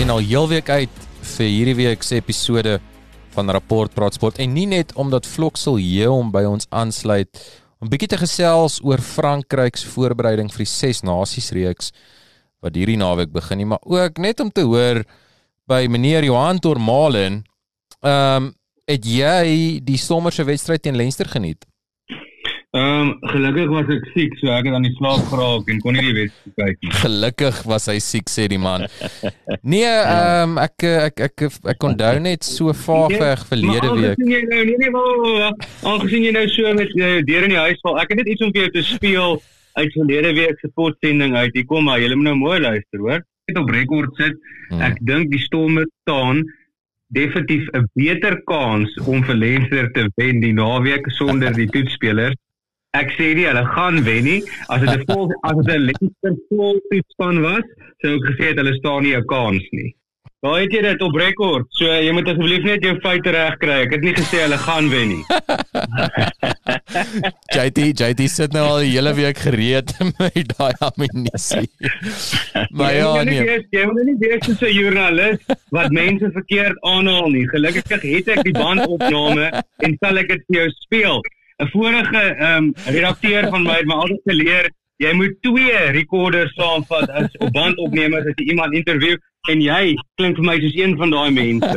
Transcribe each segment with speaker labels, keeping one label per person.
Speaker 1: sien al heel week uit vir hierdie week se episode van Rapport Praat Sport en nie net omdat Vloksel hom by ons aansluit om bietjie te gesels oor Frankryk se voorbereiding vir die 6 Nasies reeks wat hierdie naweek begin nie, maar ook net om te hoor by meneer Johan Tormalen, het jy die Stormers se wedstryd teen Leinster geniet?
Speaker 2: Gelukkig was ek siek, so ek het aan die slaap geraak en kon nie die wedstryd kyk nie.
Speaker 1: Gelukkig was hy siek, sê die man. Nee, ek onthou net so vaag verlede week.
Speaker 2: Aangesien jy nou so met deur in die huis val, ek het net iets om vir jou te speel uit verlede week se potsending uit. Hier kom maar, julle moet nou mooi luister, hoor. Ek het op rekord sit. Ek dink die Stormers staan definitief 'n beter kans om vir Leinster te wen die naweek sonder die toetspelers. Ek sê nie, hulle gaan wen nie. As dit 'n Leinster vol toetspan was, sou ek gesê het hulle staan nie 'n kans nie. Daar het jy dit op rekord. So jy moet asseblief net jou feite reg kry. Ek het nie gesê hulle gaan wen nie.
Speaker 1: JT sit nou al die hele week gereed met daai ammunisie. Maar ja, nee.
Speaker 2: Jy moet nie wees soos 'n joernalis wat mense verkeerd aanhaal nie. Gelukkig het ek die bandopname en sal ek dit vir jou speel. 'n Vorige redakteur van my het my altyd geleer, jy moet 2 rekorders saamvat as op bandopnemers as jy iemand interview en jy klink vir my soos een van daai mense.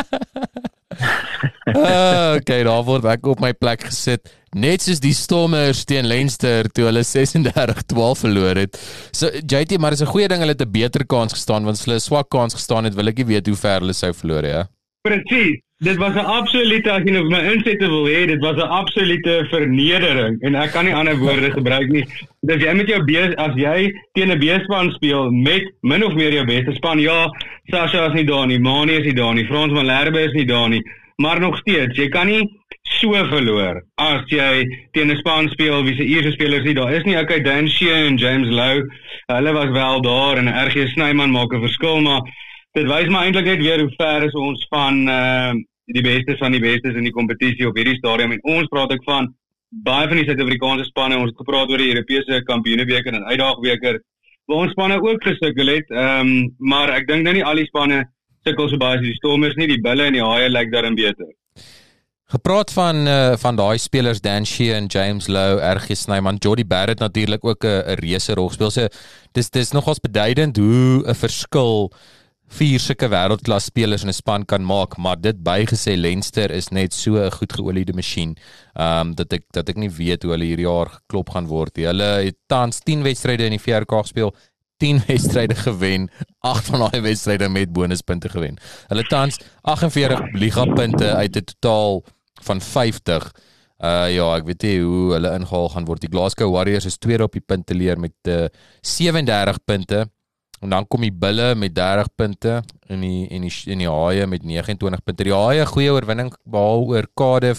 Speaker 1: Okay, daar word ek op my plek gesit. Net soos die Stormers teen Leinster toe hulle 36-12 verloor het. So JT, maar is 'n goeie ding hulle het 'n beter kans gestaan, want as hulle 'n swak kans gestaan het, wil ek nie weet hoe ver hulle sou verloor, ja.
Speaker 2: Presies. Dit was 'n absolute, as jy nou my insette wil hê, dit was 'n absolute vernedering en ek kan nie ander woorde gebruik nie. As jy met as jy teen 'n B-span speel met min of meer jou beste span, ja, Sasha is nie daar nie, Mani is nie daar nie, Frans Malherbe is nie daar nie, maar nog steeds, jy kan nie so verloor as jy teen 'n span speel wie se eerste spelers nie daar is nie. Okay, Dan Sheehan en James Lowe, hulle was wel daar en RG Snyman maak 'n verskil, maar dit wys maar eintlik net weer hoe ver is ons van die bestes van die bestes in die kompetisie op hierdie stadium. En ons praat ook van baie van die Suid-Afrikaanse spanne. Ons het gepraat oor die Europese Kampioenebeker en Uitdagbeker, waar ons spanne ook gesukkel het. Maar ek dink nou nie al die spanne sukkel so baie as die Stormers nie. Die Bulle en die Haie lyk daarin beter.
Speaker 1: Gepraat van daai spelers, Dan Sheehan en James Lowe, RG Snyman, Jordie Barrett natuurlik ook 'n reuse rol speel. So dis nogals beduidend hoe 'n verskil 4 sulke wêreldklas spelers in 'n span kan maak, maar dit bygesê Leinster is net so 'n goed geoliede masjien, dat ek nie weet hoe hulle hierdie jaar geklop gaan word. Hulle het tans 10 wedstryde in die VRK gespeel, 10 wedstryde gewen, 8 van daai wedstryde met bonuspunte gewen. Hulle tans 48 ligapunte uit 'n totaal van 50. Ja, ek weet nie hoe hulle ingehaal gaan word. Die Glasgow Warriors is tweede op die punteleer met 37 punte. En dan kom die Bulle met 30 punte en die Haie met 29 punte. Die Haie goeie oorwinning behaal oor Cardiff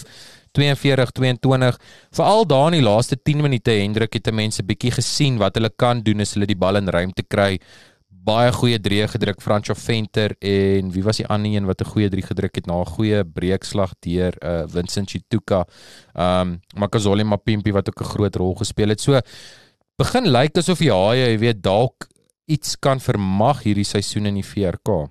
Speaker 1: 42-22. Veral daar in die laaste 10 minute, Hendrik, het mense bietjie gesien wat hulle kan doen as hulle die bal in ruimte kry. Baie goeie 3 gedruk, Francois Venter, en wie was die ander een wat 'n goeie 3 gedruk het na 'n goeie breekslag deur Vincent Chituka. Makazole Mapimpi wat ook 'n groot rol gespeel het. So begin lyk asof die Haie, jy weet, dalk iets kan vermag hierdie seisoen in die VRK.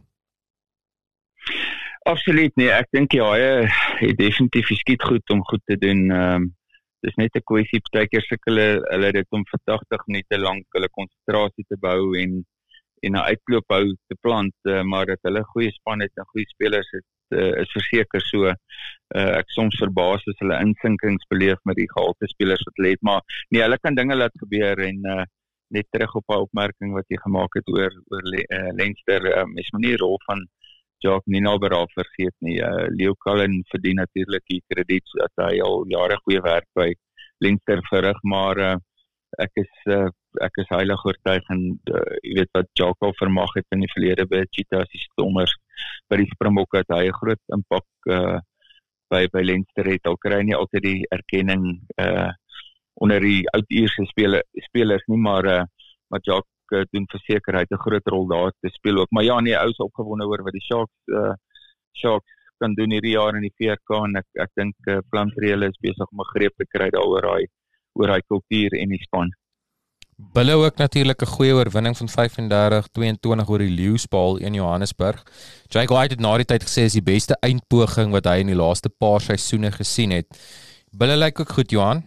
Speaker 3: Absoluut nie, ek dink die Haie het definitief skiet goed om goed te doen. Dis net 'n kwessie, partykeer sukkel hulle dit om vir 80 minute lank hulle konsentrasie te bou en 'n uitloop hou te plant, maar dat hulle goeie span het en goeie spelers het, is verseker so. Ek soms verbaas as hulle insinkings beleef met die gehalte spelers wat hulle het, maar nee, hulle kan dinge laat gebeur en net terug op 'n opmerking wat jy gemaak het oor Leinster, mens moet nie die rol van Jacques Nienaber vergeet nie. Leo Cullen verdien natuurlik die krediet dat hy al jare goeie werk by Leinster verrig, maar ek is heilig oortuig en jy weet wat Jacques al vermag het in die verlede by Cheetahs, die Stormers, by die Springbokke, het hy 'n groot impak by Leinster het. Al kry hy nie altyd die erkenning onder die oud-Ierse spelers nie, maar Jacques doen verseker hy het 'n groot rol daar te speel ook. Maar ja, nee, ou is opgewonde oor wat die Sharks kan doen hierdie jaar in die VRK en ek dink Plumtree is besig om 'n greep te kry daaroor oor hy kultuur en die span.
Speaker 1: Bulle ook natuurlik 'n goeie oorwinning van 35-22 oor die Leeuwspaal in Johannesburg. Jake White het na die tyd gesê is die beste eindpoging wat hy in die laaste paar seisoene gesien het. Bulle lyk ook goed, Johan.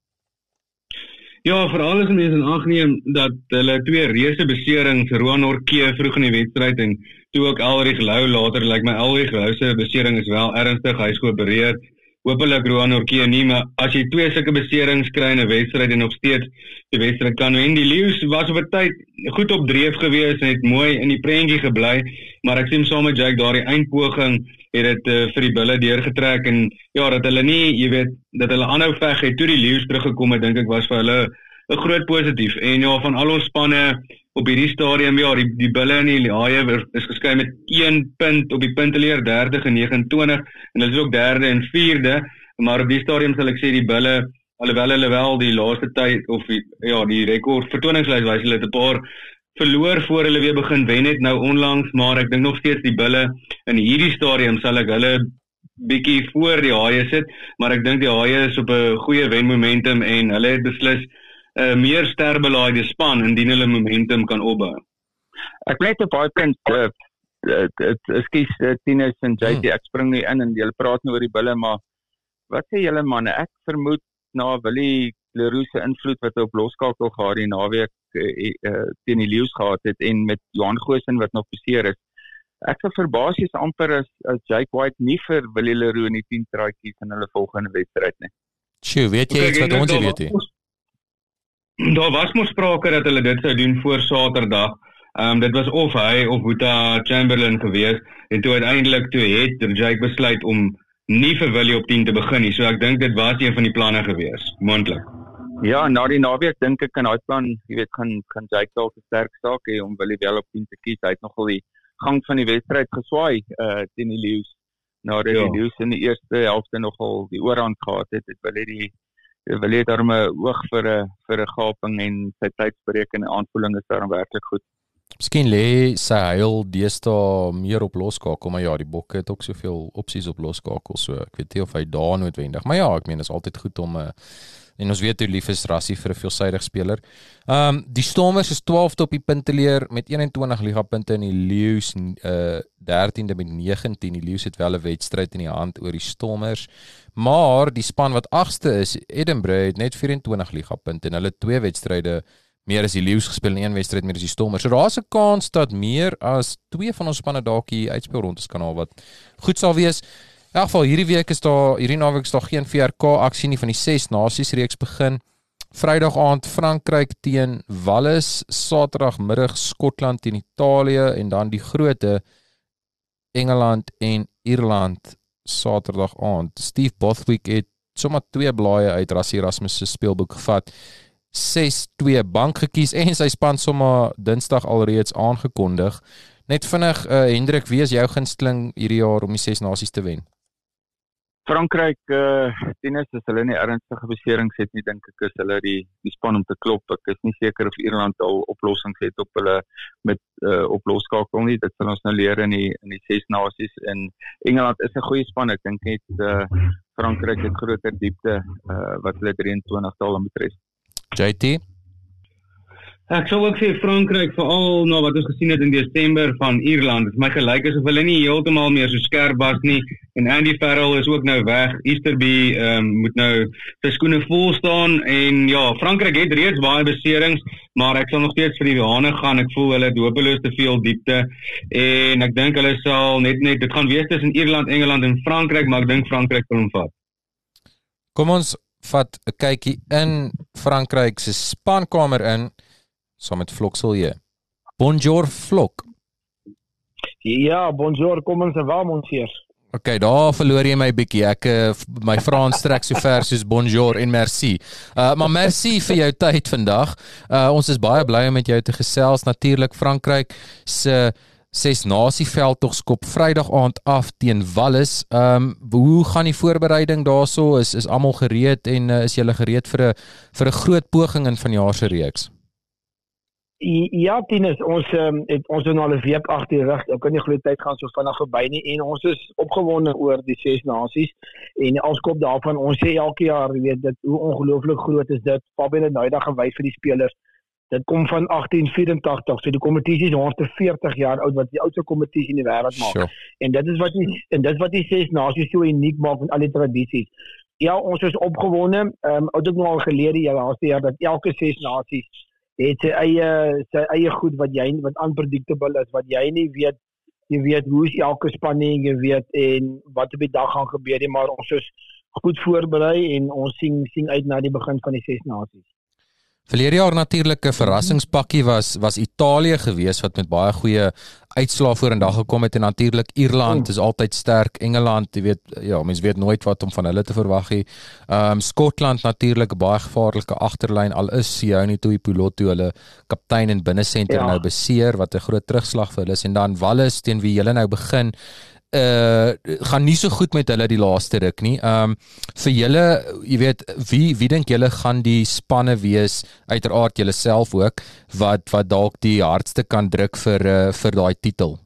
Speaker 2: Ja, veral as mense in ag neem dat hulle 2 reuse beserings, Roan Orkee vroeg in die wedstryd en toe ook Elrich Lou later, lyk my Elrich Lou se besering is wel ernstig, hy is geopereer. Hoopelik Roan Orkee nie, maar as jy 2 sulke beserings kry in 'n wedstryd en nog steeds die wedstryd kan wen, die Lions was op 'n tyd goed op dreef gewees en het mooi in die prentjie gebly, maar ek sien saam met Jake daardie eindpoging het dit vir die Bulle deurgetrek en ja, dat hulle nie, jy weet, dat hulle aanhou veg het toe die Lions teruggekom het, dink ek was vir hulle 'n groot positief. En ja, van al ons spanne op hierdie stadium, ja, die Bulle en die Haie is geskei met 1 punt op die punteleer, 30 en 29, en hulle is ook 3de en 4de, maar op die stadium sal ek sê die Bulle, alhoewel hulle wel die laaste tyd, of die rekord vertoningslys wys, hulle het 'n paar verloor voor hulle weer begin wen het nou onlangs, maar ek dink nog steeds die Bulle in hierdie stadium sal ek hulle bietjie voor die Haie sit, maar ek dink die Haie is op 'n goeie wenmomentum en hulle het beslis meer sterbelaaide span indien hulle momentum kan opbou.
Speaker 3: Ek net op baie punt, ekskuus Tinus en JT, ek spring nie in en julle praat nou oor die Bulle, maar wat sê julle manne? Ek vermoed na Willie Leroux se invloed wat hy op loskakel gehad die naweek teen die Lions gehad het en met Johan Goosen wat nog beseer is. Ek sou verbaas is amper as Jake White nie vir Willie Leroux in die 10 try kies in hulle volgende wedstryd nie.
Speaker 1: Sjoe, weet jy iets wat ons nie weet nie?
Speaker 2: Daar was mos sprake dat hulle dit sou doen voor Saterdag. Dit was of hy of Boeta Chamberlain gewees en toe uiteindelik het Jake besluit om nie vir Willie op 10 te begin nie. So ek dink dit was een van die planne gewees, moontlik.
Speaker 3: Ja, na die naweek dink ek in daai plan, jy weet, gaan Jake dalk 'n sterk saak hê om Willie wel op 10 te kies. Hy het nogal die gang van die wedstryd geswaai teen die Lions. Nadat die Lions in die eerste helfte nogal die oorhand gehad het, Willie het daarom 'n oog vir 'n gaping en sy tydsberekening aanvoeling is daarom werklik goed.
Speaker 1: Miskien lê sy heil deesdae meer op loskakel, maar ja, die Bokke het ook soveel opsies op loskakel, so ek weet nie of hy daar noodwendig, maar ja, ek meen, is altyd goed om, en ons weet hoe lief is Rassie vir 'n veelsidig speler. Die Stormers is 12de op die punteleer met 21 ligapunte en die Lions 13de met 19. Die Lions het wel 'n wedstryd in die hand oor die Stormers, maar die span wat 8ste is, Edinburgh, het net 24 ligapunte en hulle 2 wedstryde meer as die Lions gespeel en 1 wedstryd meer as die Stormers. So daar is 'n kans dat meer as 2 van ons spanne dalk hier uitspelrondes kan haal wat goed sal wees. In elk geval, hierdie naweek is daar geen VRK aksie nie van die 6 nasies reeks begin. Vrydag aand Frankryk teen Wallis, Saterdagmiddag Skotland teen Italië en dan die groote Engeland en Ierland Saterdag aand. Steve Bothwick het sommer 2 blaaie uit Rassie Erasmus se speelboek gevat. 6-2 bank gekies en sy span sommer Dinsdag alreeds aangekondig. Net vinnig, Hendrik, wie is jou gunsteling hierdie jaar om die 6 nasies te wen?
Speaker 3: Frankryk, tennis, as hulle nie ernstige beserings het nie, dink ek is hulle die span om te klop. Ek is nie seker of Ierland al oplossings het op hulle met op loskakel nie. Dit sal ons nou leer in die 6 nasies. En Engeland is 'n goeie span. Ek dink net Frankryk het groter diepte wat hulle 23-tal betref.
Speaker 1: JT?
Speaker 2: Ek sou ook sê Frankryk, veral na wat ons gesien het in Desember van Ierland. Dit is my gelyk asof hulle nie heeltemal meer so skerp was nie. En Andy Farrell is ook nou weg. Easterby moet nou sy skoene vol staan. En ja, Frankryk het reeds baie beserings, maar ek sal nog steeds vir die Hane gaan. Ek voel hulle het hopeloos te veel diepte. En ek dink hulle sal net dit gaan wees tussen Ierland, Engeland en Frankryk, maar ek dink Frankryk wil hom vat.
Speaker 1: Kom ons vat 'n kykie in Frankryk se spankamer in, saam met Vloksel. Bonjour Vlok.
Speaker 4: Ja, bonjour, kom ons wel monsieur.
Speaker 1: Okay, daar verloor jy my bietjie. My Frans trek so ver soos bonjour en merci. Maar merci vir jou tyd vandag. Ons is baie bly om met jou te gesels. Natuurlik Frankryk se 6 nasie veldtog skop Vrydag aand af teen Wallis. Hoe gaan die voorbereiding daarso? Is almal gereed en is julle gereed vir 'n groot poging in vanjaar se reeks?
Speaker 4: Ja, Tinus, ons het nou al 'n week agter die rug. Ek kan nie glo tyd gaan so vinnig verby nie en ons is opgewonde oor die 6 nasies en als kop daarvan ons sê elke jaar, weet dit hoe ongelooflik groot is dit. Fabie het nou eendag gewys vir die spelers Dit kom van 1884, so die kompetisie is 140 jaar oud, wat die oudste kompetisie in die wêreld maak.
Speaker 1: Sure.
Speaker 4: En dit wat die 6 nasies so uniek maak met al die tradisies. Ja, ons is opgewonde, ook nog al gelede jaar dat elke 6 nasies het sy eie goed wat unpredictable is, wat jy nie weet. Jy weet hoe is elke spanning, jy weet en wat op die dag gaan gebeur nie, maar ons is goed voorberei en ons sien uit na die begin van die 6 nasies.
Speaker 1: Verlede jaar natuurlik 'n verrassingspakkie was Italië gewees wat met baie goeie uitslae vorendag gekom het en natuurlik Ierland is altyd sterk, Engeland, jy weet mens weet nooit wat om van hulle te verwag nie. Skotland natuurlik 'n baie gevaarlike agterlyn, al is Sione Tuipulotu toe hulle kaptein en binnesenter nou beseer wat 'n groot terugslag vir hulle is en dan Wallis teen wie hulle nou begin gaan nie so goed met hulle die laaste ruk nie. Vir julle, jy weet, wie dink julle gaan die spanne wees, uiteraard julle self ook, wat dalk die hardste kan druk vir daai titel?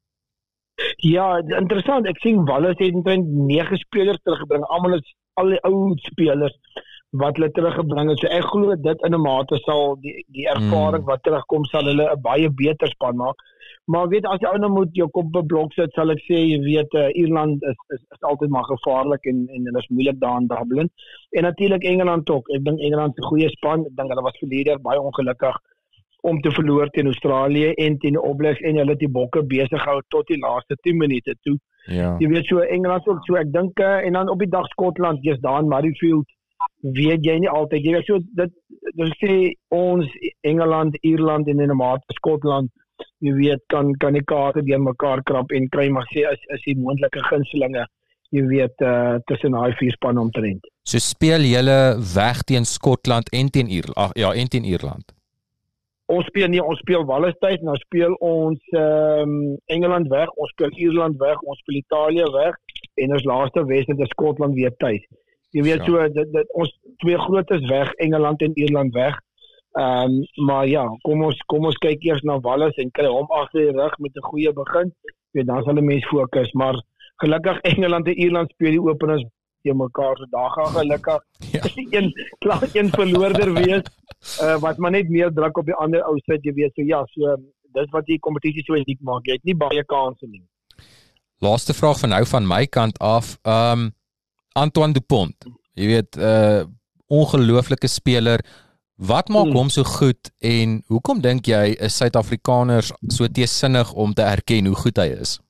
Speaker 4: Ja, interessant. Ek sien Wallis het omtrent 9 spelers teruggebring. Almal is al die ou spelers wat hulle teruggebring het. So ek glo dit in 'n mate sal die ervaring wat terugkom sal hulle 'n baie beter span maak. Maar weet as jy ou nou moet jou kop op blok sit, sal ek sê jy weet Ierland is altyd maar gevaarlik en hulle is moeilik daar in Dublin. En natuurlik Engeland ook. Ek dink Engeland is 'n goeie span. Ek dink hulle was verlede baie ongelukkig om te verloor teen Australië en teen die All Blacks en hulle het die bokke besig gehou tot die laaste 10 minute toe.
Speaker 1: Ja.
Speaker 4: Jy weet so Engeland ook so ek dink en dan op die dag Skotland, jy's daar in Murrayfield. Weet jy nie altyd jy weet so dit sê ons Engeland, Ierland en in 'n mate Skotland jy weet kan die kaarte deur mekaar krap en kry maar sê is die moontlike gunstelinge jy weet tussen daai 4 spanne omtrent.
Speaker 1: So speel julle weg teen Skotland en teen Ierland. En teen Ierland.
Speaker 4: Ons speel Wallis tyd, nou speel ons Engeland weg, ons speel Ierland weg, ons speel Italië weg en ons laaste wedstryd is Skotland weer tyd. Jy weet so ons 2 grootes weg, Engeland en Ierland weg. Maar ja, kom ons kyk eers na Wallis en kry hom agter die rug met 'n goeie begin. Ja, dan sal 'n mens fokus, maar gelukkig Engeland en Ierland speel die openers teen mekaar, so daar gaan gelukkig een verloorder wees wat maar net meer druk op die ander ou sit, jy weet, so ja, so dis wat die kompetisie so uniek maak. Jy het nie baie kansse nie.
Speaker 1: Laaste vraag van nou van my kant af. Antoine Dupont, jy weet, ongelooflike speler. Wat maak hom so goed en hoekom dink jy is Suid-Afrikaners so teesinnig om te erken hoe goed hy is?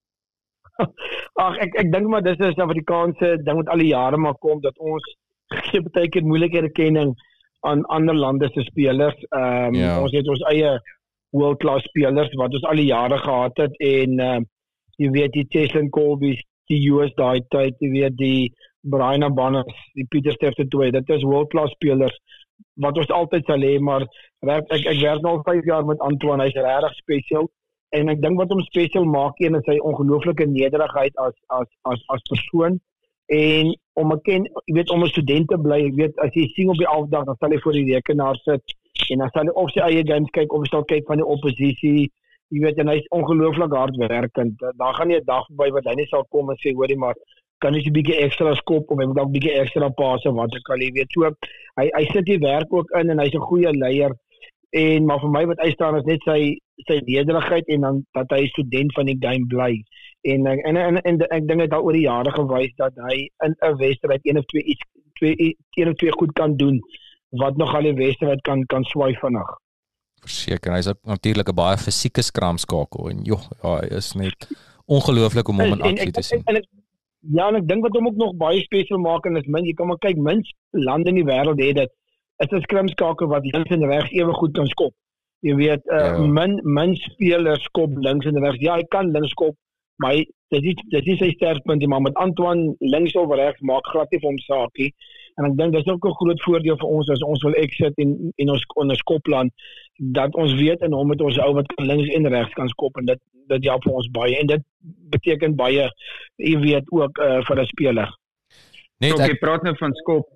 Speaker 4: Ag ek dink maar dis 'n Suid-Afrikaanse ding wat al die jare maar kom dat ons gee baie keer moeilike erkenning aan ander lande se spelers. Ons het ons eie world class spelers wat ons al die jare gehad het en jy weet die Cheslin Colby, die US daai tyd, jy weet die Brian Abana, die Pieter Stefte toe, dit is world class spelers wat ons altyd sal hê, maar ek werk nou al 5 jaar met Antoine, hy's regtig spesiaal en ek dink wat hom spesiaal maak een is sy ongelooflike nederigheid as persoon en om 'n student te bly, ek weet as jy sien op die afdag dan sal hy voor die rekenaar sit en dan sal hy of sy eie games kyk of hy sal kyk van die oppositie, jy weet en hy's ongelooflik hardwerkend. Daar gaan nie 'n dag verby wat hy nie sal kom en sê hoorie maar kan jy 'n bietjie ekstra skop of hy moet dalk 'n bietjie ekstra passe wat ek al jy weet so hy sit die werk ook in en hy's 'n goeie leier en maar vir my wat uitstaan is net sy nederigheid en dan dat hy student van die game bly en ek dink dit al oor die jare gewys dat hy in 'n wedstryd een of twee goed kan doen wat nog al die wedstryd kan swaai vinnig.
Speaker 1: Verseker, hy's natuurlik 'n baie fisieke skramskakel en hy is net ongelooflik om hom in aksie te sien.
Speaker 4: Ja, en ek dink wat hom ook nog baie spesiaal maak en is jy kan maar kyk, mens lande in die wêreld het dit. Is 'n skramskakel wat links en regs ewe goed kan skop. Jy weet, min spelers skop links en regs. Ja, hy kan links skop, maar dit is sy sterkpunt, maar met Antoine links of regs maak glad nie vir hom saakie. En ek dink dis ook 'n groot voordeel vir ons as ons wil exit in ons skopland dat ons weet en hom met ons ou wat kan links en regs kan skop en dit help vir ons baie en dit beteken baie jy weet ook vir 'n speler.
Speaker 3: Net ek praat nou van skop.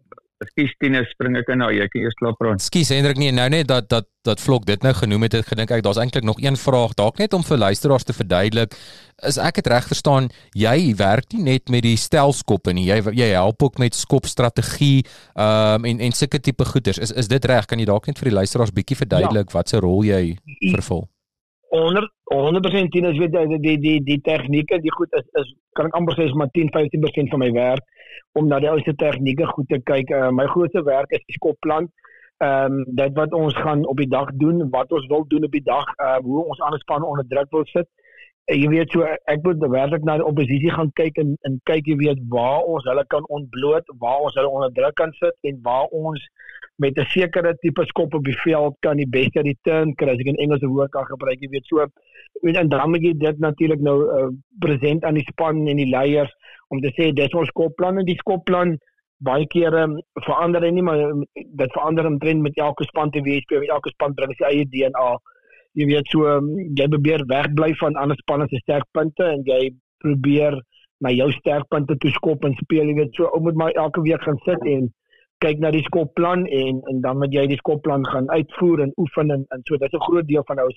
Speaker 3: Ekskuus Tinus, spring ek in nou, jy kan eers klaar praat.
Speaker 1: Ekskuus Hendrik, nee, nou net dat Vlok dit nou genoem het, ek gedink daar's eintlik nog een vraag, dalk net om vir luisteraars te verduidelik, is ek het reg verstaan, jy werk nie net met die stelskoppe nie, jy help ook met skopstrategie en sulke tipe goeders, is dit reg? Kan jy dalk net vir die luisteraars bietjie verduidelik wat se rol jy vervul?
Speaker 4: 100% Tinus, weet die tegnieke, die goed is kan ek amper sê is maar 10-15% van my werk, om na die ouste tegnieke goed te kyk. My grootste werk is die skopplan, dit wat ons gaan op die dag doen, wat ons wil doen op die dag, hoe ons ander spanne onder druk wil sit. Jy weet so, ek moet werklik na die oppositie gaan kyk en kyk, jy weet, waar ons hulle kan ontbloot, waar ons hulle onder druk kan sit en waar ons met 'n sekere tipe skop op die veld kan die beste return kry, as ek 'n Engelse woord kan gebruik, jy weet so. En dan moet jy dit natuurlik nou present aan die span en die leiers om te sê dis ons skopplan, en die skopplan baie kere verander nie, maar dit verander omtrent met elke span te wees, met elke span bring sy eie DNA. Jy weet so, jy probeer wegbly van ander spanne se sterkpunte en jy probeer na jou sterkpunte toe skop en speel, jy weet so, ou moet maar elke week gaan sit en kyk na die skopplan en dan moet jy die skopplan gaan uitvoer en oefen en so, dit is 'n groot deel van ou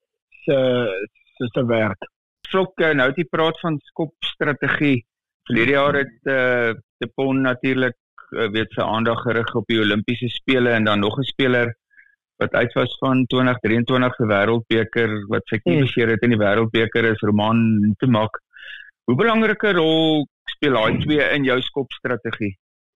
Speaker 4: se werk.
Speaker 3: Vlok, nou het jy praat van skopstrategie. Verlede jaar het De Pon natuurlik weet sy aandag gerig op die Olimpiese spele en dan nog 'n speler wat uit was van 2023 se wêreldbeker wat sy knie beseer het in die wêreldbeker is Roman Ntemak. Hoe belangrike rol speel daai twee in jou skopstrategie?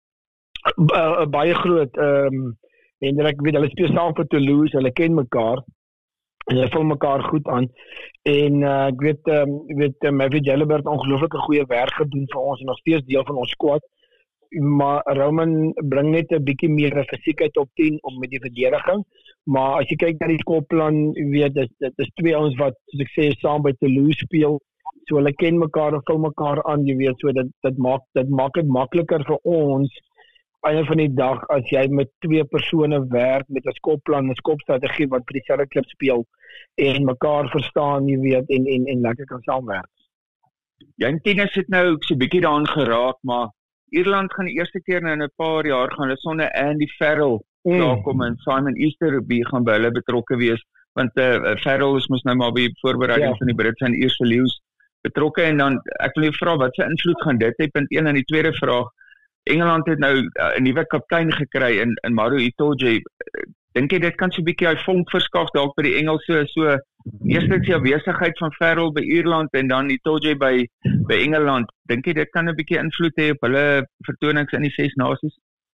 Speaker 4: Baie groot. En ek weet hulle speel saam vir Toulouse, hulle ken mekaar en hulle vul mekaar goed aan. En ek weet Maverick Jalabert ongelooflike goeie werk gedoen vir ons en nog steeds deel van ons squad. Maar Roman bring net 'n bietjie meer fisiekheid op 10 om met die verdediging. Maar as jy kyk na die skopplan, weet dit is twee ouens wat soos ek sê saam by Toulouse speel. So hulle ken mekaar en vul mekaar aan, jy weet, so dit maak dit makliker vir ons einde van die dag as jy met twee persone werk met 'n skopplan, 'n skopstrategie wat vir dieselfde klub speel en mekaar verstaan, jy weet, en lekker kan saamwerk.
Speaker 3: Jan Tinus het nou so 'n bietjie daaraan geraak, maar Ierland gaan die eerste keer nou in 'n paar jaar gaan hulle sonder Andy Farrell kom en Simon Easterby gaan by hulle betrokke wees, want Farrell is mos nou maar by voorbereiding van die Britse en Ierse leeu's betrokke en dan ek wil net vra wat se invloed gaan dit hê, punt 1 en die tweede vraag. Engeland het nou 'n nuwe kaptein gekry in Maro Itoje. Dink jy dit kan so 'n bietjie hy vonk verskaf dalk by die Engelse so eerstens die afwesigheid van Farrell by Ierland en dan Itoje by Engeland. Dink jy dit kan 'n bietjie invloed hê op hulle vertonings in die 6 nasies?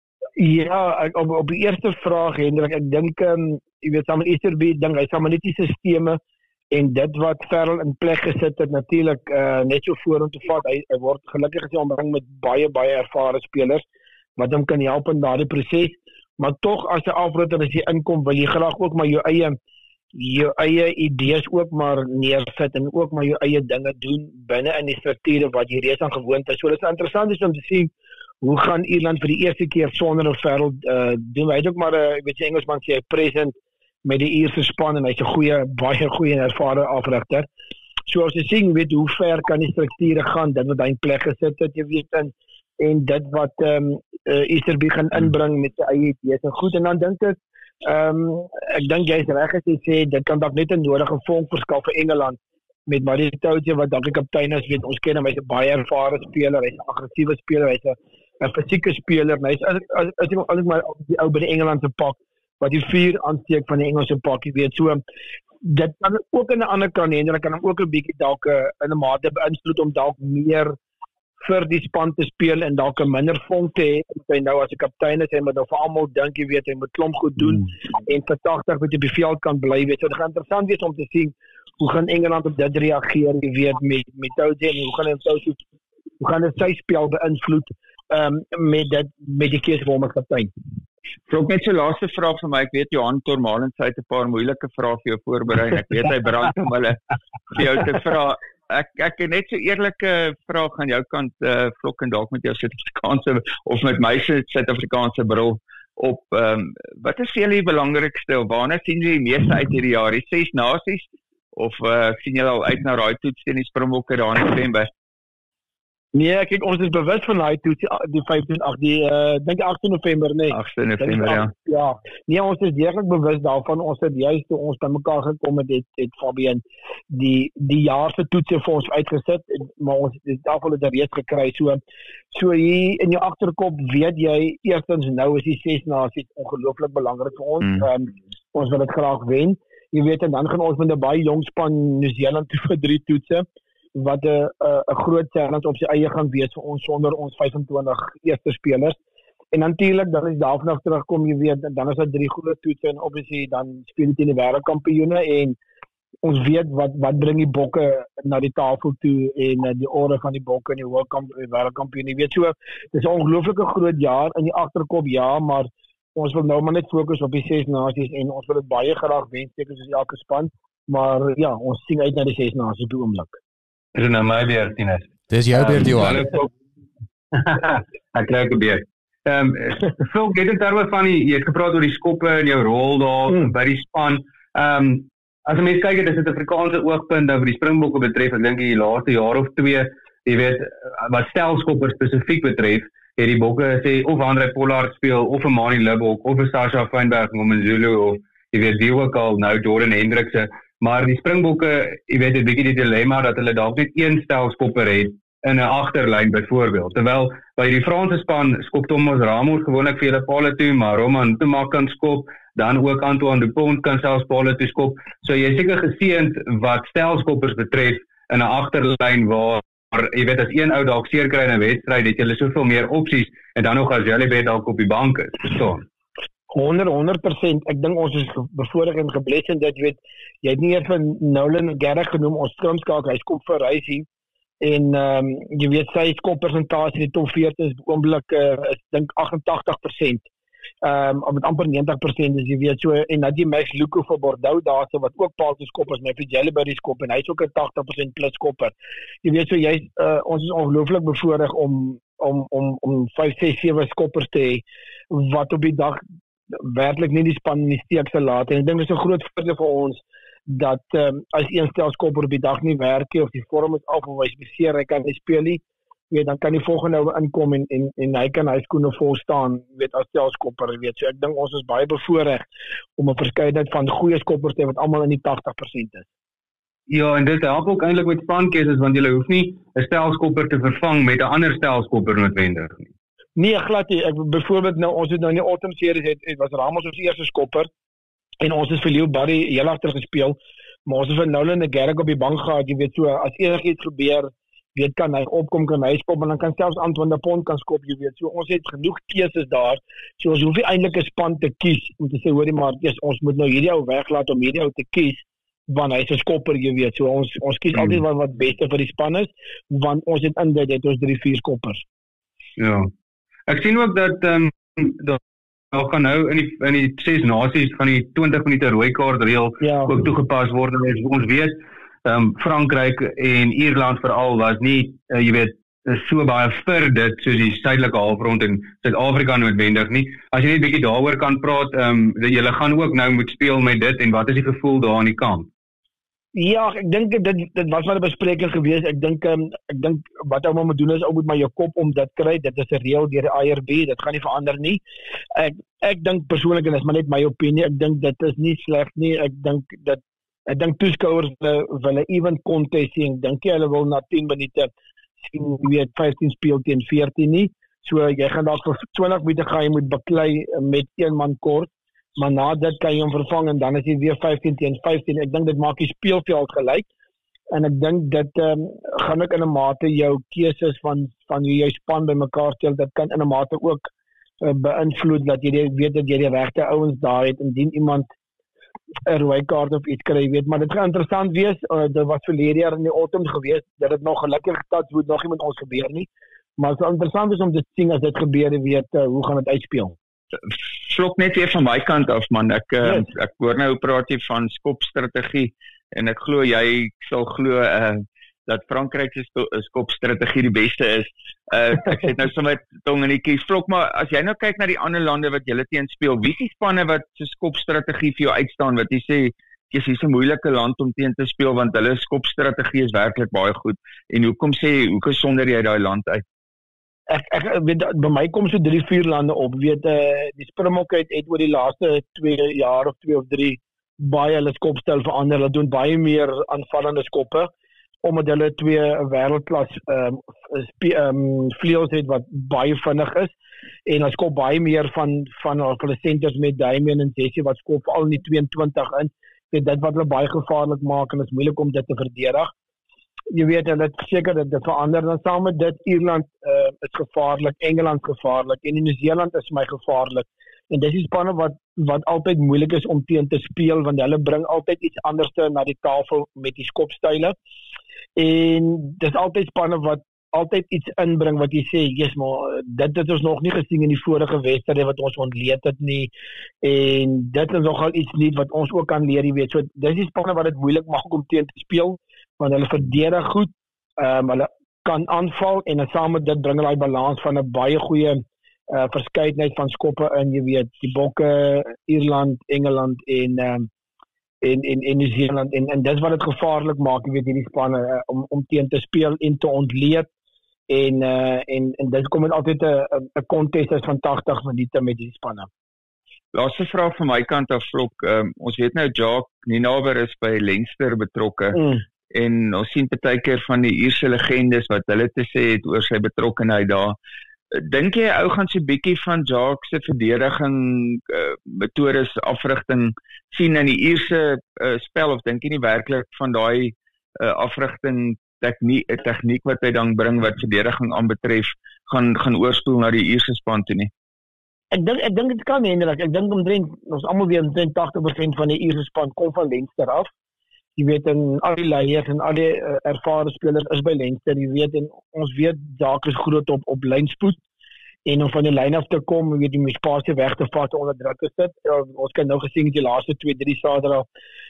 Speaker 4: Ja, op die eerste vraag Hendrik, ek dink jy weet saam met Easterby dink hy saam met die sisteme en dit wat Farrell in plek gesit het natuurlik net so vorentoe vat. Hy word gelukkig gesien omring met baie ervare spelers wat hom kan help in daardie proses. Maar tog as 'n afrotter as jy inkom, wil jy graag ook maar jou eie idees ook maar neersit en ook maar jou eie dinge doen binne in die strukture wat jy reeds aan gewoond is. So dit is interessant om te sien hoe gaan Ierland vir die eerste keer sonder 'n Farrell doen. Hy het ook maar weet jy Engelsman sê present met die Ierse span en hy's 'n baie goeie en ervare afrigter. So as jy sien weet hoe ver kan die strukture gaan, dit wat hy in plek gesit het, jy weet en dit wat Easterby gaan inbring met sy eie idees en goed en dan dink ek dink jy's reg as jy sê dit kan dalk net 'n nodige vonk verskaf vir Engeland met Maro Itoje wat dalk die kaptein is, weet ons ken hom, hy's 'n baie ervare speler, hy's 'n aggressiewe speler, hy's 'n fisieke speler, hy's as ek maar die ou by die Engelandse pak wat die vuur aansteek van die Engelse pak, jy weet so dit kan ook aan 'n ander kant hê en dan kan hom ook 'n bietjie dalk in 'n mate beïnvloed om dalk meer vir die span te speel en dalk 'n minder vonk te hê. Hy nou as 'n kaptein is, hy moet nou vir almal dink, jy weet, hy moet klomp goed doen en vir 80 met die veld kan bly, weet. So dit gaan interessant wees om te sien hoe gaan Engeland op dit reageer, jy weet, met Itoje en hoe gaan dit sy spel beïnvloed met die keuse van 'n kaptein.
Speaker 3: Vroeg net so laaste vraag vir my, ek weet Johan Tormalen het 'n paar moeilike vrae vir jou voorberei en ek weet hy brand om hulle vir jou te vra. Ek het net so eerlike vraag aan jou kant, Vlok en dalk met jou Suid-Afrikaanse of met my Suid-Afrikaanse bril op. Wat is vir julle die belangrikste? Waarna sien julle die meeste uit hierdie jaar? Die 6 nasies of sien julle al uit na daai toets teen die Springbokke daar in November?
Speaker 4: Nee, kyk, ons is bewus van daai toets die 15 November, nee.
Speaker 3: 8 November, ja.
Speaker 4: Ja. Nee, ons is deeglik bewus daarvan. Ons het juist toe ons bymekaar gekom het Fabian die jaar se toetse vir ons uitgesit, maar ons het daarvoor het reeds gekry. So hier in jou agterkop weet jy eerstens nou is die 6 nasies ongelooflik belangrik vir ons. Ons wil dit graag wen. Jy weet, en dan gaan ons met 'n baie jong span Nieu-Seeland toe vir 3 toetse wat 'n groot challenge op sy eie gaan wees vir ons sonder ons 25 eerste spelers. En natuurlik dan is daarvan af terugkom, jy weet, dan is daar 3 groot toetse en obviously dan speel dit in die wêreldkampioene en ons weet wat bring die bokke na die tafel toe en die ore van die bokke in die wêreldkampioen. Jy weet, so dis 'n ongelooflike groot jaar in die agterkop, ja, maar ons wil nou maar net fokus op die 6 nasies en ons wil dit baie graag wen, seker soos elke span, maar ja, ons sien uit na die 6 nasies op die oomblik.
Speaker 2: Dis nou my beurt, Tinus.
Speaker 1: Dis jou beurt, Johan.
Speaker 2: Ek kry 'n beurt. Phil, dit in terme van jy het gepraat oor die skoppe en jou rol daar by die span. As jy mens kyk, dit is 'n Afrikaanse oogpunt nou vir die Springbokke betref, ek dink die laaste jaar of 2, jy weet, wat stelskoppers spesifiek betref, het die bokke sê of Andre Pollard speel of 'n Manie Libbok of 'n Sasha Fynberg of 'n Zulu of jy weet wie ook al nou Jordan Hendrikse, maar die Springbokke, jy weet, het 'n bietjie die dilemma dat hulle dalk net een stelskopper het in 'n agterlyn byvoorbeeld. Terwyl by die Franse span skop Thomas Ramos gewoonlik vir hulle palle toe, maar Romain Ntoma kan skop, dan ook Antoine Dupont kan selfs palle toe skop. So jy is seker geseënd wat stelskoppers betref in 'n agterlyn waar jy weet as een ou dalk seer kry in 'n wedstryd, het jy soveel meer opsies en dan nog as Jalibet dalk op die bank is, verstaan?
Speaker 4: 100%. Ek dink ons is bevoorreg en gebless en dit weet jy het nie eers van Nolan Gerrard genoem, ons skrimskaak, hy skop vir Racing en jy weet sy skoppersentasie in die top 40 is oomblik is dink 88%. Met amper 90% is jy weet so en dat jy Max Luco vir Bordeaux daarse wat ook paal te skop as Matthew Jalibert skop en hy's ook 'n 80% plus skopper. Jy weet so jy ons is ongelooflik bevoorreg om 5, 6, 7 skoppers te hê wat op die dag werklik nie die span in die steek sal laat en ek dink dit is 'n groot voordeel vir ons dat as een stelskopper op die dag nie werk nie of die vorm is af of hy's beseer, hy kan nie speel nie, weet dan kan die volgende ou inkom en hy kan hy skoene vol staan, weet as stelskopper, weet so ek dink ons is baie bevoorreg om 'n verskeidenheid van goeie skoppers te hê wat almal in die 80% is.
Speaker 2: Ja, en dit help ook eintlik met spankeuses want jy hoef nie 'n stelskopper te vervang met 'n ander stelskopper noodwendig nie.
Speaker 4: Nee, glad nie. Ek byvoorbeeld nou ons het nou in die autumn series het was Ramos ons eerste skopper en ons het vir Leo Barry heel agter gespeel, maar ons het vir Nolan Gerrard op die bank gehad, jy weet so as enigiets gebeur, weet kan hy opkom, kan hy skop en dan kan selfs Antoine Dupont kan skop, jy weet. So ons het genoeg keuses daar. So ons hoef nie eintlik 'n span te kies om te sê hoorie maar ons moet nou hierdie ou weglaat om hierdie ou te kies want hy's 'n skopper, jy weet. So ons kies altyd wat beste vir die span is want ons het in dit het ons 3, 4 skoppers.
Speaker 2: Ja. Ek sien ook dat daar gaan nou in die 6 nasies van die 20 minute rooi kaart reël ook toegepas word. Ons weet Frankryk en Ierland veral was nie jy weet so baie vir dit soos die suidelike halfrond en Suid-Afrika noodwendig nie. As jy net 'n bietjie daaroor kan praat, julle gaan ook nou moet speel met dit en wat is die gevoel daar aan die kamp?
Speaker 4: Ja, ek dink dit was maar 'n bespreking geweest. Ek dink wat ou moet doen is ou moet maar jou kop om dit kry. Dit is 'n reël deur die IRB. Dit gaan nie verander nie. Ek dink persoonlik en dis maar net my opinie. Ek dink dit is nie sleg nie. Ek dink toeskouers wil 'n even contest sien. Ek dink hulle wil na 10 minute sien wie 15 speel teen 14 nie. So jy gaan dalk vir 20 minute gaan jy moet baklei met een man kort. Maar na dit kan jy hom vervang en dan is jy weer 15 teen 15. Ek dink dit maak die speelveld gelyk. En ek dink dit gaan ook in 'n mate jou keuses van hoe jy span bymekaar stel, dit kan in 'n mate ook beïnvloed dat jy weet dat jy die regte ouens daar het indien iemand 'n rooi kaart of iets kry, weet, maar dit gaan interessant wees. Dit was verlede jaar in die autumn geweest dat dit nog gelukkig touchwood nog nie met ons gebeur nie. Maar dit sal interessant wees om te sien as dit gebeur, weet hoe gaan dit uitspeel.
Speaker 3: Slok net weer van my kant af man. Ek hoor nou praat jy van skopstrategie en ek glo jy sal glo dat Frankryk se skopstrategie die beste is. Ek het nou sommer tong in die kies. Slok, maar as jy nou kyk na die ander lande wat julle teen speel, wie is die spanne wat se skopstrategie vir jou uitstaan wat jy sê dis hier 'n moeilike land om teen te speel want hulle skopstrategie is werklik baie goed. En hoekom sonder jy daai land uit?
Speaker 4: Ek weet by my kom so 3-4 lande op. Weet die Springbokke het oor die laaste 2 jaar of 2 of 3 baie hulle skopstyl verander. Hulle doen baie meer aanvallende skoppe omdat hulle 2 wêreldklas vleuels het wat baie vinnig is en hulle skop baie meer van hulle senters met Damian en Jesse wat skop al in die 22 in. Dit wat hulle baie gevaarlik maak en dit is moeilik om dit te verdedig. Jy weet hulle het seker dit verander dan saam met dit Ierland is gevaarlik, Engeland gevaarlik en Nieu-Seeland is my gevaarlik. En dis die spanne wat altyd moeilik is om teen te speel want hulle bring altyd iets anders na die tafel met die skopstyle. En dis altyd spanne wat altyd iets inbring wat jy sê, yes, maar dit het ons nog nie gesien in die vorige wedstryde wat ons ontleed het nie. En dit is nogal iets nuut wat ons ook kan leer, jy weet. So dis die spanne wat dit moeilik maak om teen te speel want hulle verdedig goed, hulle kan aanval en saam met dit bring hulle die balans van 'n baie goeie verskeidenheid van skoppe in, jy weet, die Bokke, Ierland, Engeland en Nieu-Seeland en dis wat dit gevaarlik maak, jy weet, hierdie spanne om teen te speel en te ontleed en dit kom met altyd 'n contest van 80 minute met hierdie spanne.
Speaker 3: Laaste vraag van my kant af, Flok. Ons weet nou Jacques Nienaber is by Leinster betrokke en ons sien partykeer van die Ierse legendes wat hulle te sê het oor sy betrokkenheid daar. Dink jy ou gaan so 'n bietjie van Jacques se verdediging metodes afrigting sien in die Ierse spel of dink jy nie werklik van daai afrigting tegniek wat hy dan bring wat verdediging aanbetref gaan oorspoel na die Ierse span toe nie?
Speaker 4: Ek dink dit kan eintlik. Ek dink ons almal weet omtrent 80% van die Ierse span kom van Leinster af. Jy weet en al die leiers en al die ervare spelers is by Leinster, jy weet en ons weet Jacques is groot op lynspoed en om van die lyn af te kom, jy weet die spasie weg te vat onder druk te sit. Ons kan nou gesien die laaste 2-3 Saterdag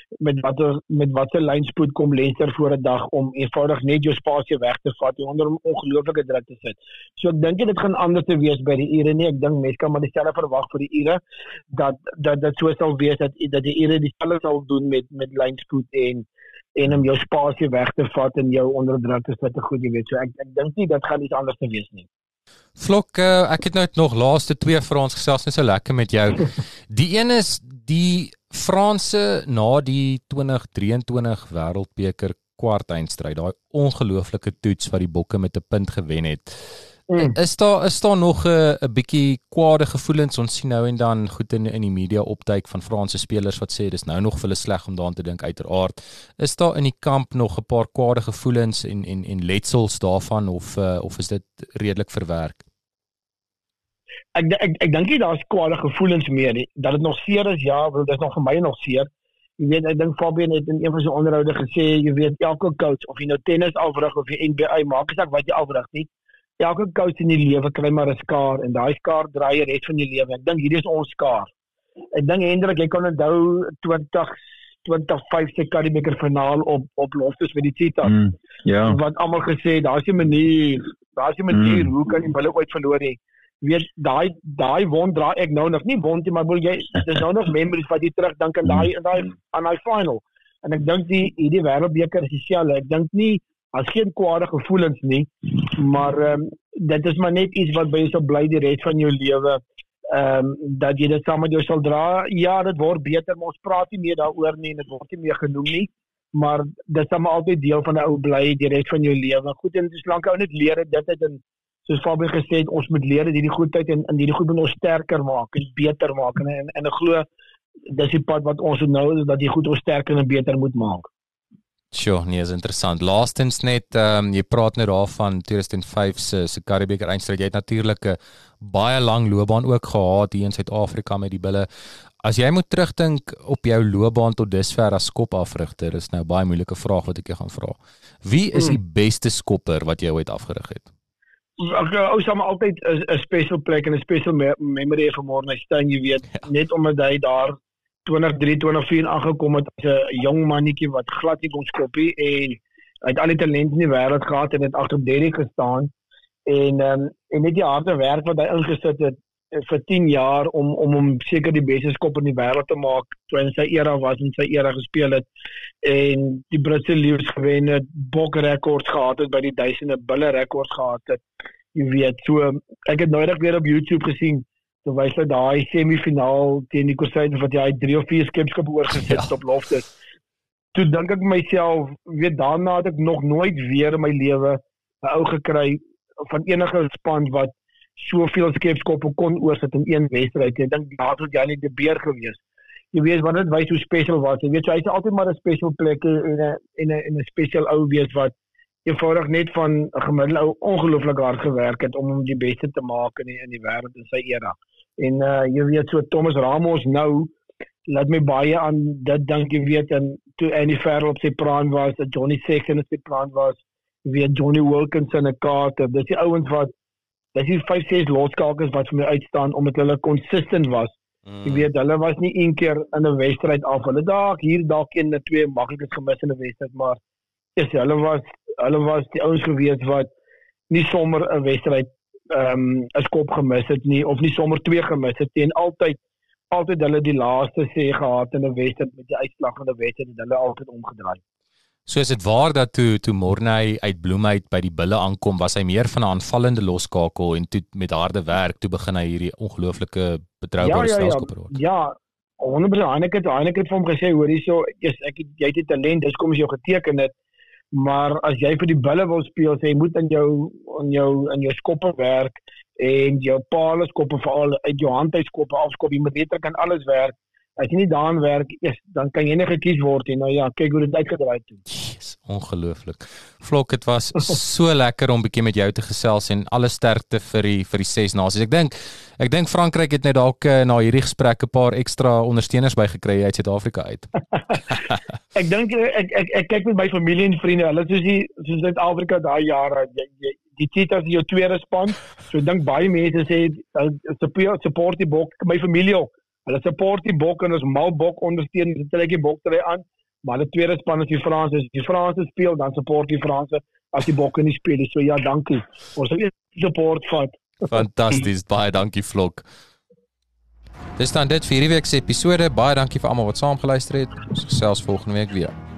Speaker 4: met watter lynspoed kom Leinster voor 'n dag om eenvoudig net jou spasie weg te vat en onder ongelooflike druk te sit. So ek dink dit gaan anders te wees by die Ire nie. Ek dink mense kan maar dieselfde verwag vir die Ire dat so sal wees dat die Ire dieselfde sal doen met lynspoed en om jou spasie weg te vat en jou onder druk te sit, goed jy weet. So ek dink nie dit gaan iets anders te wees nie.
Speaker 1: Flok, ek het nou nog laaste 2 vir ons gesels, net so lekker met jou. Die een is die Franse na die 2023 Wêreldbeker kwartfinale, daai ongelooflike toets wat die Bokke met 'n punt gewen het. Is daar nog 'n bietjie kwade gevoelens? Ons sien nou en dan goed in die media opduik van Franse spelers wat sê dis nou nog vir hulle sleg om daaraan te dink uiteraard. Is daar in die kamp nog 'n paar kwade gevoelens en letsels daarvan of is dit redelik verwerk?
Speaker 4: Ek dink nie daar's kwade gevoelens meer nie. Dat dit nog seer is, ja, want dit is nog vir my nog seer. Jy weet, ek dink Fabian het in een van sy onderhoude gesê, jy weet, elke coach of jy nou tennis afrig of jy NBA maak, is ek wat jy afrig nie. Elke coach in die lewe kry maar 'n skaar en daai skaar draai jy res van jou lewe. Ek dink hierdie is ons skaar. Ek dink Hendrik, jy kan onthou 2005 se Currie-beker finaal op Loftus met die Cheetahs.
Speaker 3: Ja.
Speaker 4: Wat almal gesê, daar's 'n manier, hoe kan jy hulle ooit verloor nie? Weet daai wond draai ek nou nog nie wond nie, maar dis nou nog memories wat jy terugdink aan daai final. En ek dink hierdie Wêreldbeker is dieselfde. Ek dink nie as geen kwade gevoelens nie, maar dit is maar net iets wat by jou sal bly die res van jou lewe, dat jy dit saam met jou sal dra. Ja, dit word beter, maar ons praat nie meer daaroor nie en dit word nie meer genoem nie, maar dit sal maar altyd deel van 'n ou bly die res van jou lewe. Goed, en dis lank ou net leer dit en soos Fabian gesê het, ons moet leer dat hierdie goedheid en hierdie goed moet ons sterker maak en beter maak en ek glo dis die pad wat ons nou is, dat die goed ons sterker en beter moet maak.
Speaker 1: Sure, nee, is interessant. Laastens net, jy praat nou daarvan 2005 se Currie-beker eindstryd. Jy het natuurlik 'n baie lang loopbaan ook gehad hier in Suid-Afrika met die Bulle. As jy moet terugdink op jou loopbaan tot dusver as skopafrigter, is nou baie moeilike vraag wat ek jou gaan vra. Wie is die beste skopper wat jy ooit afgerig het?
Speaker 4: Ou sal maar altyd 'n special plek en 'n special memory vir Morne Steyn, jy weet, net omdat hy daar 2003, 2004 aangekom het as 'n jong mannetjie wat glad nie kon skoppie en hy het al die talent in die wêreld gehad en het agter Derrick gestaan en net die harde werk wat hy ingesit het vir 10 jaar om hom seker die beste skop in die wêreld te maak toe in sy era was en sy era gespeel het en die Britse leeu's gewen het, bokrekords gehad het by die duisende bulle rekords gehad het. Jy weet, so ek het nooit weer op YouTube gesien terwyl hy daai semifinaal teen die Crusaders wat hy 3 of 4 skepskappe oorgesit op Loftus. Toe dink ek myself, weet daarna het ek nog nooit weer in my lewe 'n ou gekry van enige span wat soveel skepskappe kon oorsit in een wedstryd. Ek dink daar het Janie de Beer gewees. Jy weet wat dit wys hoe special was. Jy weet so hy's altyd maar 'n special plek in 'n special ou wees wat eenvoudig net van 'n gemiddelde ou ongelooflik hard gewerk het om hom die beste te maak in die wêreld in sy era. En jy weet so Thomas Ramos nou laat my baie aan dit dink, jy weet, en toe Andy Farrell op sy prime was, Johnny Sexton op sy prime was, jy weet Johnny Wilkinson en Carter. Dis die ouens wat dis die 5-6 loskakers wat vir my uitstaan omdat hulle consistent was. Jy weet, hulle was nie een keer in 'n wedstryd af. Hulle dalk 1 of 2 maklik gemis in 'n wedstryd, maar hulle was die ouens gewees wat nie sommer 'n wedstryd 'n skop gemis het nie of nie sommer 2 gemis het nie en altyd hulle die laaste sê gehad in 'n wedstryd met die uitslag van 'n wedstryd het hulle altyd omgedraai.
Speaker 1: So is dit waar dat toe Morney uit Bloemhout by die Bulle aankom, was hy meer van 'n aanvallende loskakel en toe met harde werk toe begin hy hierdie ongelooflike betroubare stelskop raak.
Speaker 4: Ja, 100%. Heineken het vir hom gesê, hoor hierso, jy het die talent, dis kom as jy geteken het, maar as jy vir die Bulle wil speel, sê jy moet in jou skoppe werk en jou paal skoppe veral uit jou hand uit skoppe afskop, jy moet weet kan alles werk. As jy nie daarin werk, dan kan jy nie gekies word nie. Nou ja, kyk hoe dit uitgedraai het.
Speaker 1: Yes, ongelooflik. Flok, dit was so lekker om 'n bietjie met jou te gesels en alle sterkte vir die 6 nasies. Ek dink Frankryk het net dalk na hierdie gesprek 'n paar ekstra ondersteuners bygekry uit Suid-Afrika uit.
Speaker 4: Ek dink ek kyk met my familie en vriende, hulle soos Suid-Afrika daai jare, die Cheetahs is jou tweede span. So ek dink baie mense sê support die Bok, my familie ook. Hulle support die Bok en ons mal Bok ondersteun, dit trek die Bok terug aan, maar die tweede span is die Franse. As die Franse speel, dan support die Franse as die Bokke nie speel. So ja, dankie. Ons sal support vat.
Speaker 1: Fantasties, baie dankie Flok. Dis dan dit vir hierdie week se episode. Baie dankie vir almal wat saam geluister het. Ons gesels volgende week weer.